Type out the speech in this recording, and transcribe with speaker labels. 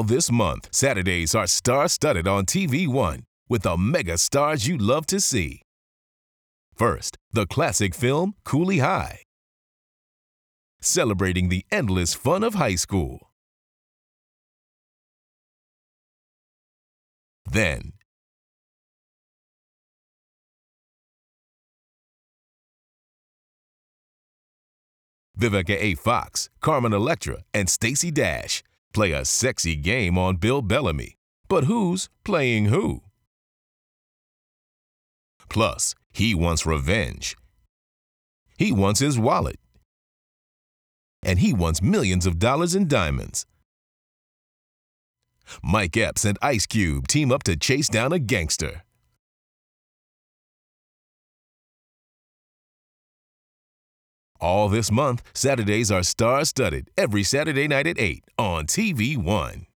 Speaker 1: All this month, Saturdays are star-studded on TV One with the mega stars you love to see. First, the classic film Cooley High, celebrating the endless fun of high school. Then, Vivica A. Fox, Carmen Electra, and Stacey Dash play a sexy game on Bill Bellamy. But who's playing who? Plus, he wants revenge. He wants his wallet. And he wants millions of dollars in diamonds. Mike Epps and Ice Cube team up to chase down a gangster. All this month, Saturdays are star-studded every Saturday night at 8 on TV One.